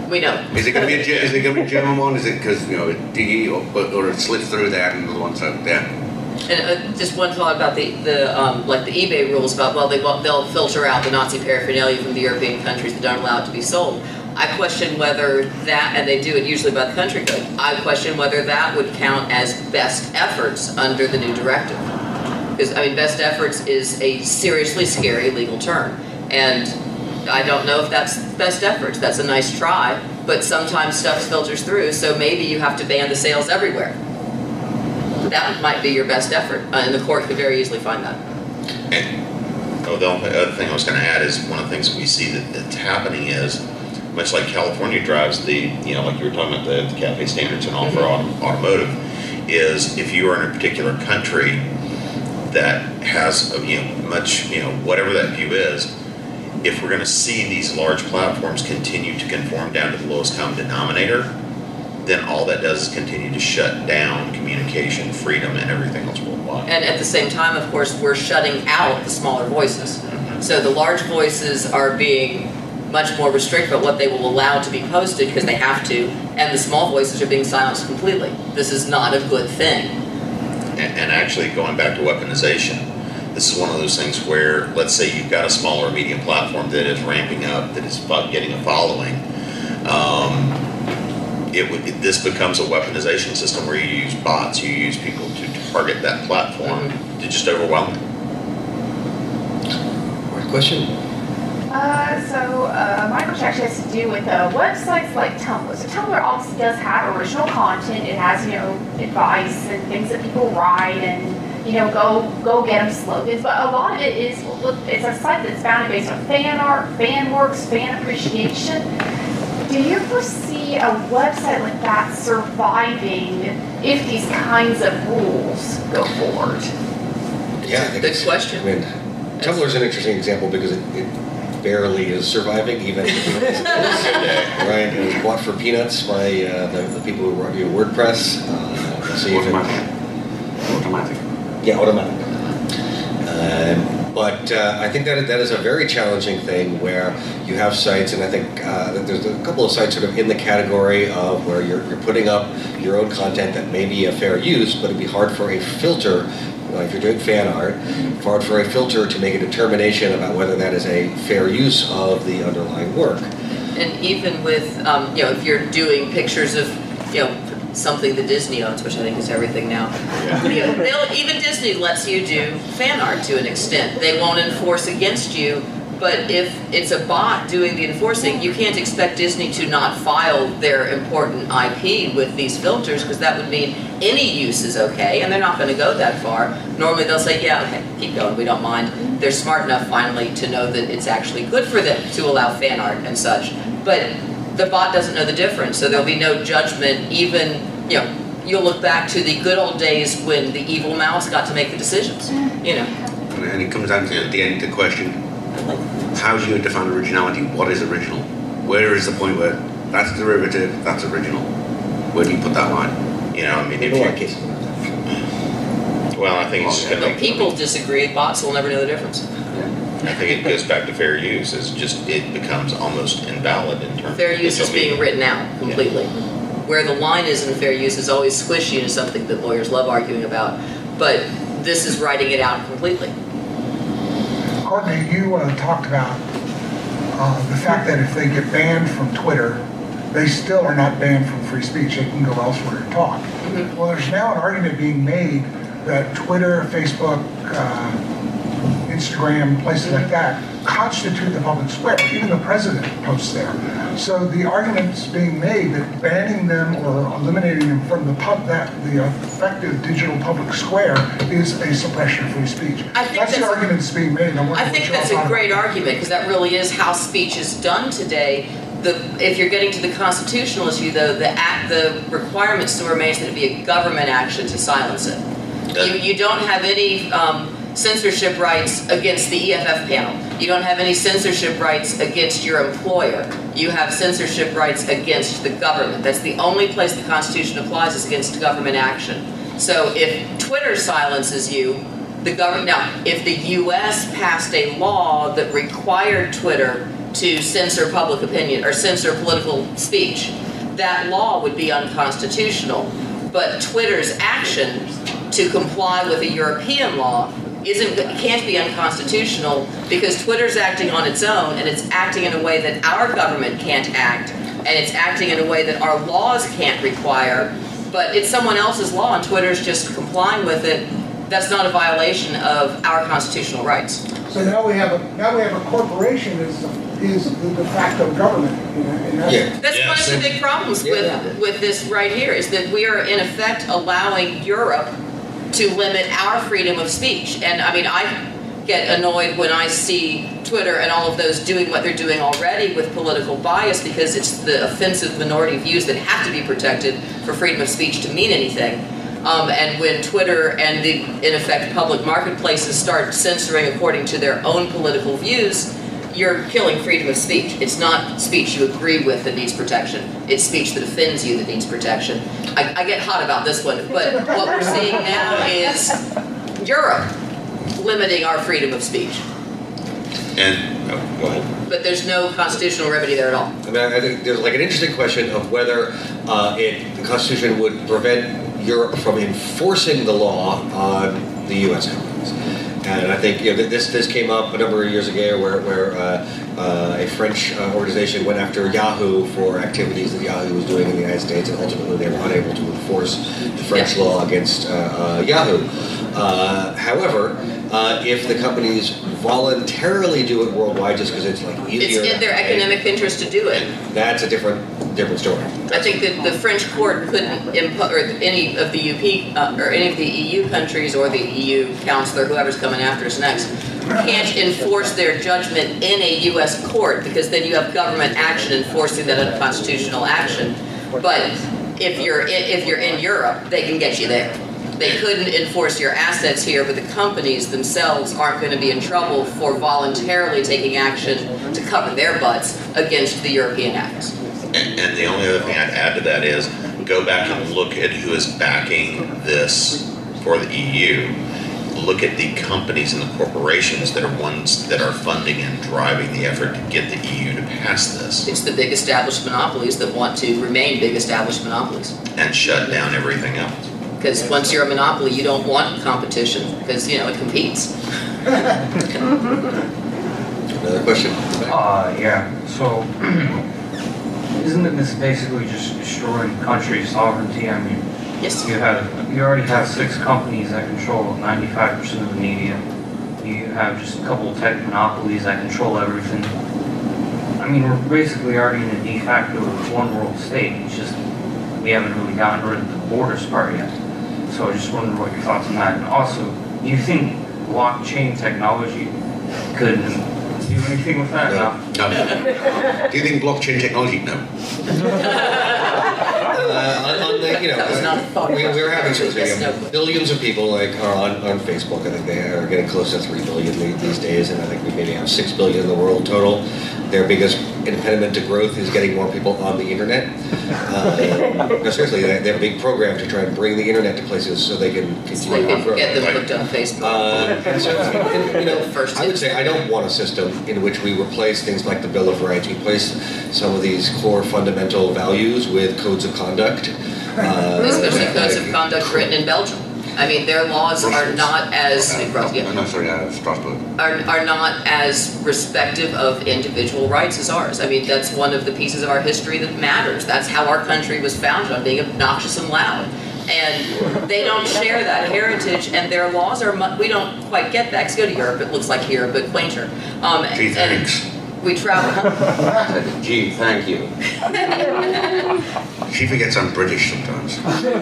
We know. Is it going to be a German one? Is it because DE or it slips through there and another one's out there? And just one thought about the eBay rules about they'll filter out the Nazi paraphernalia from the European countries that don't allow it to be sold. I question whether that, and they do it usually by the country code, I question whether that would count as best efforts under the new directive. Because, I mean, best efforts is a seriously scary legal term. And I don't know if that's best efforts. That's a nice try, but sometimes stuff filters through, so maybe you have to ban the sales everywhere. That might be your best effort, and the court could very easily find that. And the other thing I was going to add is one of the things that we see that's happening is, much like California drives the, like you were talking about the CAFE standards and all for automotive, is if you are in a particular country that has, whatever that view is, if we're going to see these large platforms continue to conform down to the lowest common denominator, then all that does is continue to shut down communication, freedom, and everything else worldwide. And at the same time, of course, we're shutting out the smaller voices. So the large voices are being much more restrictive about what they will allow to be posted because they have to, and the small voices are being silenced completely. This is not a good thing. And actually, going back to weaponization, this is one of those things where, let's say you've got a small or medium platform that is ramping up, that is getting a following. This becomes a weaponization system where you use bots, you use people to target that platform to just overwhelm it. More question? My question actually has to do with websites like Tumblr. So Tumblr obviously does have original content. It has, advice and things that people write and, go get them slogans. But a lot of it is, it's a site that's founded based on fan art, fan works, fan appreciation. Do you foresee a website like that surviving if these kinds of rules go forward? Yeah, I think good question. I mean, Tumblr is an interesting example because it barely is surviving, even right? It was bought for peanuts by the people who wrote WordPress. Automatic. Yeah, automatic. But I think that is a very challenging thing where you have sites, and I think that there's a couple of sites sort of in the category of where you're putting up your own content that may be a fair use, but it'd be hard for a filter. If you're doing fan art, hard for a filter to make a determination about whether that is a fair use of the underlying work. And even with, if you're doing pictures of, something that Disney owns, which I think is everything now, even Disney lets you do fan art to an extent. They won't enforce against you, but if it's a bot doing the enforcing, you can't expect Disney to not file their important IP with these filters, because that would mean any use is okay, and they're not going to go that far. Normally they'll say, yeah, okay, keep going, we don't mind. They're smart enough finally to know that it's actually good for them to allow fan art and such. But the bot doesn't know the difference, so there'll be no judgment. Even, you'll look back to the good old days when the evil mouse got to make the decisions, And it comes down to, at the end, the question, how do you define originality? What is original? Where is the point where that's derivative, that's original? Where do you put that line? Well, I think it's just going to people disagree. Bots will never know the difference. I think it goes back to fair use. It becomes almost invalid in terms fair of use is being written out completely. Yeah. Where the line is in fair use is always squishy and something that lawyers love arguing about. But this is writing it out completely. Courtney, you talked about the fact that if they get banned from Twitter, they still are not banned from free speech. They can go elsewhere and talk. Mm-hmm. Well, there's now an argument being made that Twitter, Facebook, Instagram, places like that constitute the public square. Even the president posts there. So the argument's being made that banning them or eliminating them from the effective digital public square is a suppression of free speech. That's the argument that's being made. I think that's a great argument, because that really is how speech is done today. If you're getting to the constitutional issue, though, the requirement still remains that it be a government action to silence it. You don't have any censorship rights against the EFF panel. You don't have any censorship rights against your employer. You have censorship rights against the government. That's the only place the Constitution applies, is against government action. So if Twitter silences you, the government, now, if the U.S. passed a law that required Twitter to censor public opinion or censor political speech, that law would be unconstitutional. But Twitter's action to comply with a European law can't be unconstitutional because Twitter's acting on its own, and it's acting in a way that our government can't act, and it's acting in a way that our laws can't require. But it's someone else's law, and Twitter's just complying with it. That's not a violation of our constitutional rights. So now we have a corporation is the de facto government. That's one of the big problems with this right here is that we are in effect allowing Europe to limit our freedom of speech. And I mean, I get annoyed when I see Twitter and all of those doing what they're doing already with political bias because it's the offensive minority views that have to be protected for freedom of speech to mean anything. And when Twitter and the, in effect, public marketplaces start censoring according to their own political views, you're killing freedom of speech. It's not speech you agree with that needs protection. It's speech that offends you that needs protection. I get hot about this one, but what we're seeing now is Europe limiting our freedom of speech. And, go ahead. But there's no constitutional remedy there at all. I mean, I think there's like an interesting question of whether the Constitution would prevent Europe from enforcing the law on the U.S. companies. And I think this came up a number of years ago where a French organization went after Yahoo for activities that Yahoo was doing in the United States, and ultimately they were unable to enforce the French law against Yahoo. However, if the companies voluntarily do it worldwide just because it's like easier, it's in their economic interest to do it. That's a different story. I think that the French court couldn't impose, or any of the or any of the EU countries or the EU counselor, whoever's coming after us next, can't enforce their judgment in a U.S. court because then you have government action enforcing that unconstitutional action. But if you're in Europe, they can get you there. They couldn't enforce your assets here, but the companies themselves aren't going to be in trouble for voluntarily taking action to cover their butts against the European acts. And the only other thing I'd add to that is go back and look at who is backing this for the EU. Look at the companies and the corporations that are ones that are funding and driving the effort to get the EU to pass this. It's the big established monopolies that want to remain big established monopolies. And shut down everything else. Because once you're a monopoly, you don't want competition because, you know, it competes. Another question? Yeah. So, isn't this basically just destroying country sovereignty? I mean, yes. You already have 6 companies that control 95% of the media. You have just a couple of tech monopolies that control everything. I mean, we're basically already in a de facto one world state. It's just we haven't really gotten rid of the borders part yet. So I just wondered what your thoughts on that. And also, do you think blockchain technology could do anything with that? No. Do you think blockchain technology? No. We're having billions of people are on Facebook. I think they are getting close to 3 billion these days, and I think we maybe have 6 billion in the world total. Their biggest impediment to growth is getting more people on the internet. No, seriously, they have a big program to try and bring the internet to places so they can continue to grow. Get them hooked on Facebook. I would say I don't want a system in which we replace things like the Bill of Rights. We replace some of these core fundamental values with codes of conduct. Especially codes of conduct written in Belgium. I mean, their laws are not as Strasbourg. are not as respective of individual rights as ours. I mean, that's one of the pieces of our history that matters. That's how our country was founded, on being obnoxious and loud. And they don't share that heritage, and their laws are. We don't quite get that. 'Cause go to Europe, it looks like Europe, but quainter. Gee, thanks. We travel. Gee, thank you. She forgets I'm British sometimes.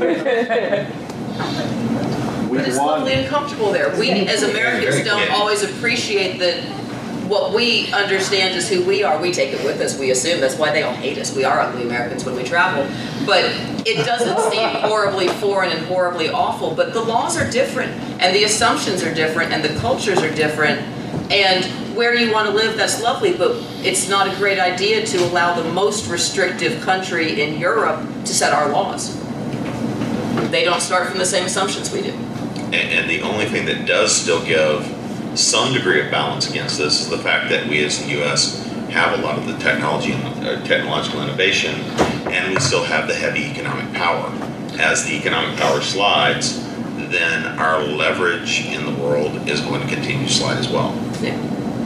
But it's lovely and comfortable there. We, as Americans, don't always appreciate that what we understand is who we are. We take it with us, we assume. That's why they all hate us. We are ugly Americans when we travel. But it doesn't seem horribly foreign and horribly awful. But the laws are different, and the assumptions are different, and the cultures are different. And where you want to live, that's lovely, but it's not a great idea to allow the most restrictive country in Europe to set our laws. They don't start from the same assumptions we do. And the only thing that does still give some degree of balance against this is the fact that we as the U.S. have a lot of the technology and technological innovation, and we still have the heavy economic power. As the economic power slides, then our leverage in the world is going to continue to slide as well. Yeah.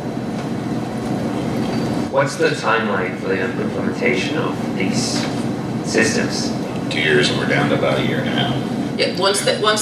What's the timeline for the implementation of these systems? 2 years, and we're down to about a year and a half. Yeah, once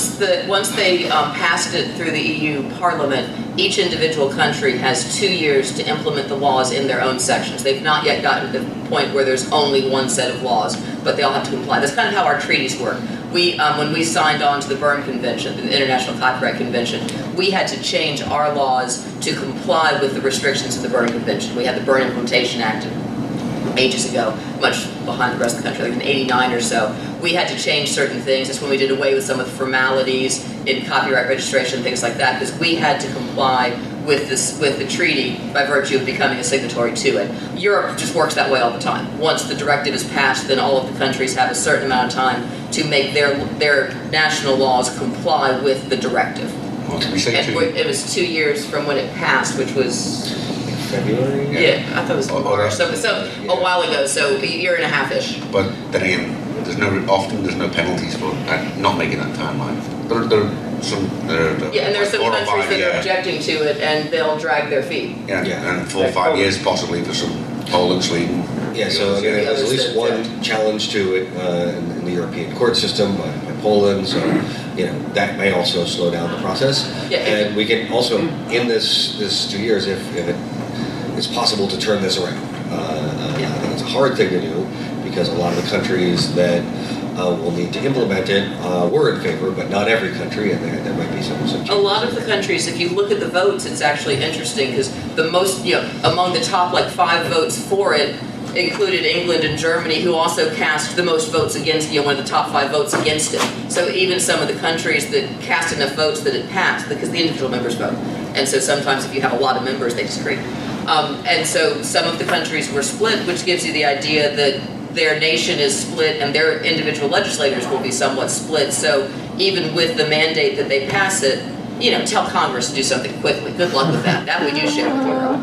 they passed it through the EU Parliament, each individual country has 2 years to implement the laws in their own sections. They've not yet gotten to the point where there's only one set of laws, but they all have to comply. That's kind of how our treaties work. We, when we signed on to the Berne Convention, the International Copyright Convention, we had to change our laws to comply with the restrictions of the Berne Convention. We had the Berne Implementation Act ages ago, much behind the rest of the country, like in '89 or so. We had to change certain things. That's when we did away with some of the formalities in copyright registration, things like that, because we had to comply with the treaty by virtue of becoming a signatory to it. Europe just works that way all the time. Once the directive is passed, then all of the countries have a certain amount of time to make their national laws comply with the directive. Well, we say And it was 2 years from when it passed, which was February? yeah, I thought it was March. So a while ago, so a year and a half-ish. But then again, often there's no penalties for not making that timeline. There are some. Yeah, and there are some countries that are objecting to it, and they'll drag their feet. Yeah, and 4 or 5 years possibly for some Poland, Sweden. Yeah, so again, there's at least one challenge to it in the European court system by Poland, so that may also slow down the process. Yeah, and we can also, in this 2 years, if it's possible to turn this around. I think it's a hard thing to do because a lot of the countries that will need to implement it were in favor, but not every country, and there might be some changes. A lot of the countries, if you look at the votes, it's actually interesting because the most, among the top 5 votes for it included England and Germany, who also cast the most votes against, one of the top 5 votes against it. So even some of the countries that cast enough votes that it passed, because the individual members vote. And so sometimes if you have a lot of members, they disagree. And so some of the countries were split, which gives you the idea that their nation is split and their individual legislators will be somewhat split. So even with the mandate that they pass it, tell Congress to do something quickly. Good luck with that. That we do share with Europe.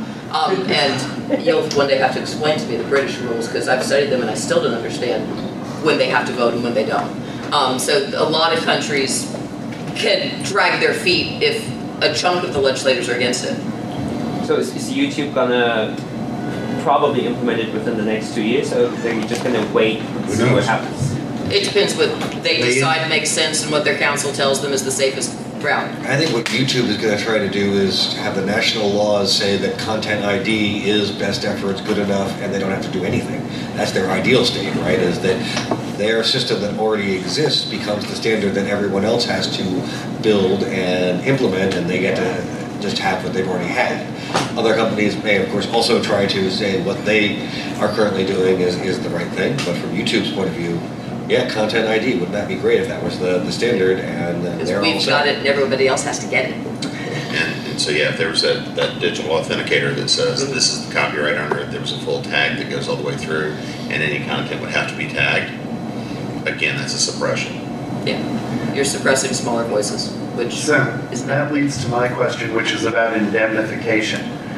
And you'll one day have to explain to me the British rules because I've studied them and I still don't understand when they have to vote and when they don't. So a lot of countries can drag their feet if a chunk of the legislators are against it. So is YouTube gonna probably implement it within the next 2 years, or are you just gonna wait and see what happens? It depends what they decide makes sense and what their council tells them is the safest route. I think what YouTube is going to try to do is have the national laws say that content ID is best efforts, good enough, and they don't have to do anything. That's their ideal state, right? Is that their system that already exists becomes the standard that everyone else has to build and implement, and they get to just have what they've already had. Other companies may, of course, also try to say what they are currently doing is the right thing, but from YouTube's point of view, yeah, Content ID, wouldn't that be great if that was the standard and they're all we've set? got it and everybody else has to get it. And so yeah, if there was that digital authenticator that says this is the copyright under it, there was a full tag that goes all the way through, and any content would have to be tagged. Again, that's a suppression. Yeah, you're suppressing smaller voices, which So that leads to my question, which is about indemnification.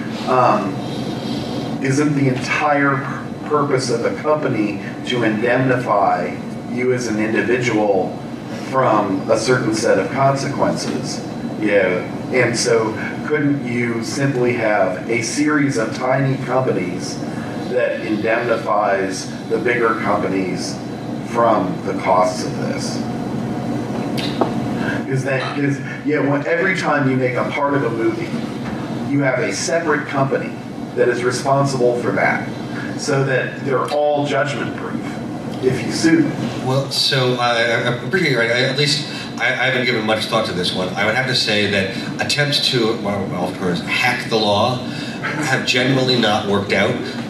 Isn't the entire purpose of a company to indemnify you as an individual from a certain set of consequences? Yeah, and so couldn't you simply have a series of tiny companies that indemnifies the bigger companies from the costs of this? Every time you make a part of a movie, you have a separate company that is responsible for that, so that they're all judgment proof if you sue them. Well, so I'm pretty right. At least I haven't given much thought to this one. I would have to say that attempts to, of course, hack the law have generally not worked out.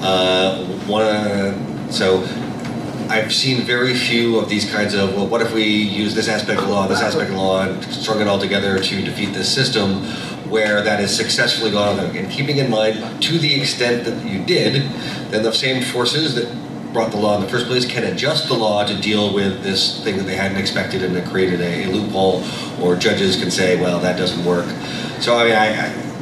So I've seen very few of these kinds of, well, what if we use this aspect of law, and strung it all together to defeat this system, where that has successfully gone on. And keeping in mind, to the extent that you did, then the same forces that brought the law in the first place can adjust the law to deal with this thing that they hadn't expected and that created a loophole, or judges can say, well, that doesn't work. So I mean,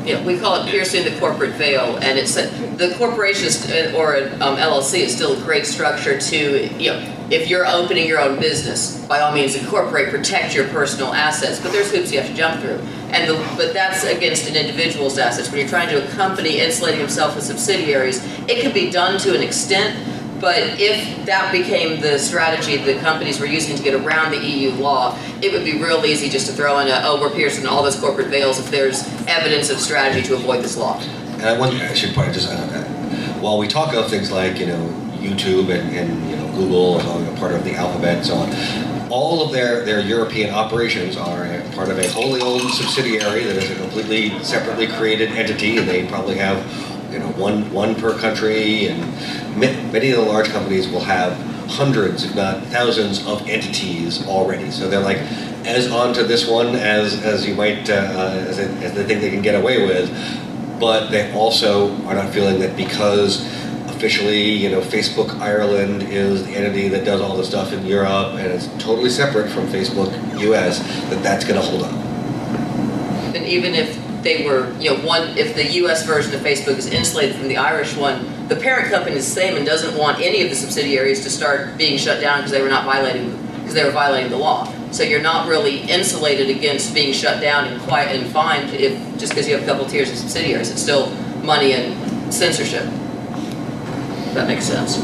we call it piercing the corporate veil, and it's the corporation or an LLC is still a great structure to, if you're opening your own business, by all means incorporate, protect your personal assets, but there's hoops you have to jump through. But that's against an individual's assets. When you're trying to a company insulating himself with subsidiaries, it can be done to an extent, but if that became the strategy the companies were using to get around the EU law, it would be real easy just to throw in we're piercing all those corporate veils if there's evidence of strategy to avoid this law. And I should probably just add that while we talk of things like, YouTube and Google and part of the alphabet and so on, all of their European operations are part of a wholly owned subsidiary that is a completely separately created entity, and they probably have one per country, and many of the large companies will have hundreds, if not thousands, of entities already. So they're like as onto this one as you might as they think they can get away with, but they also are not feeling that because officially, Facebook Ireland is the entity that does all the stuff in Europe, and it's totally separate from Facebook US, that's going to hold up. And even if they were, if the US version of Facebook is insulated from the Irish one, the parent company is the same and doesn't want any of the subsidiaries to start being shut down because they were violating the law. So you're not really insulated against being shut down and fined just because you have a couple tiers of subsidiaries. It's still money and censorship. That makes sense.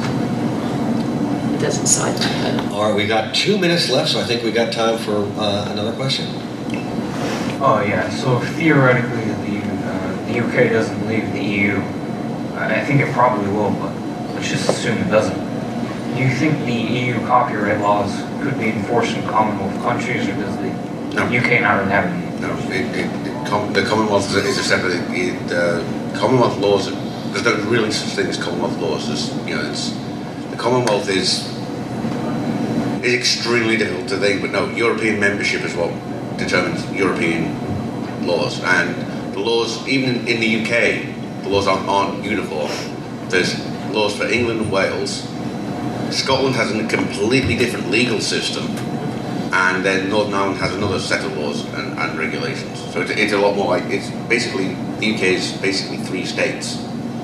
It doesn't sidetrack. All right, we got 2 minutes left, so I think we got time for another question. Oh yeah, so if theoretically the UK doesn't leave the EU, I think it probably will, but let's just assume it doesn't. Do you think the EU copyright laws could be enforced in Commonwealth countries, or does the UK not really have any? No, the Commonwealth is a separate. Commonwealth laws. There's no really such thing as Commonwealth laws. The Commonwealth is extremely difficult to think, but no, European membership is what determines European laws, and the laws, even in the UK, the laws aren't uniform. There's laws for England and Wales. Scotland has a completely different legal system, and then Northern Ireland has another set of laws and regulations. So it's a lot more like, the UK is basically 3 states.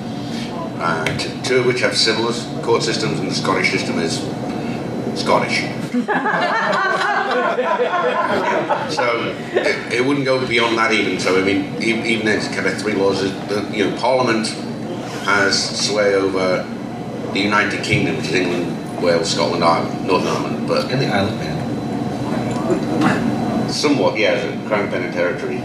Two of which have similar court systems, and the Scottish system is Scottish. So it wouldn't go beyond that even. So I mean, even it's kind of 3 laws. Parliament has sway over the United Kingdom, which is England, Wales, Scotland, Ireland, Northern Ireland, but and the Isle of Man. Somewhat, yeah, the Crown Pen and Territory.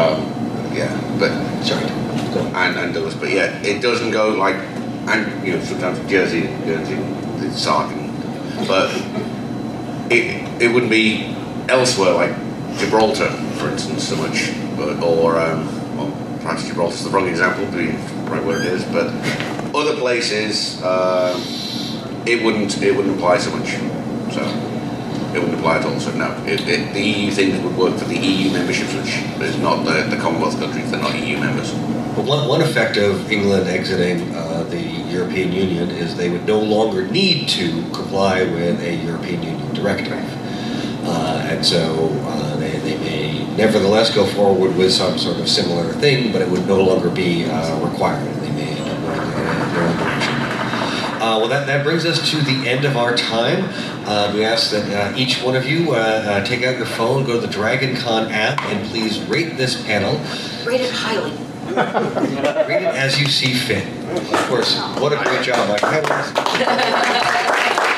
But sorry. And others, but yeah, it doesn't go like, and sometimes Jersey, Guernsey, the Sark, but it wouldn't be elsewhere like Gibraltar, for instance, so much, or perhaps Gibraltar's the wrong example, being right where it is, but other places it wouldn't apply so much, so it wouldn't apply at all. So no, the EU things would work for the EU memberships, which is not the Commonwealth countries. They're not EU members. Well, one effect of England exiting the European Union is they would no longer need to comply with a European Union directive. And so they may nevertheless go forward with some sort of similar thing, but it would no longer be required. They may end up going their own direction. Well, that brings us to the end of our time. We ask that each one of you take out your phone, go to the DragonCon app, and please rate this panel. Rate it highly. Rate it as you see fit. Of course, what a great job, my panelists.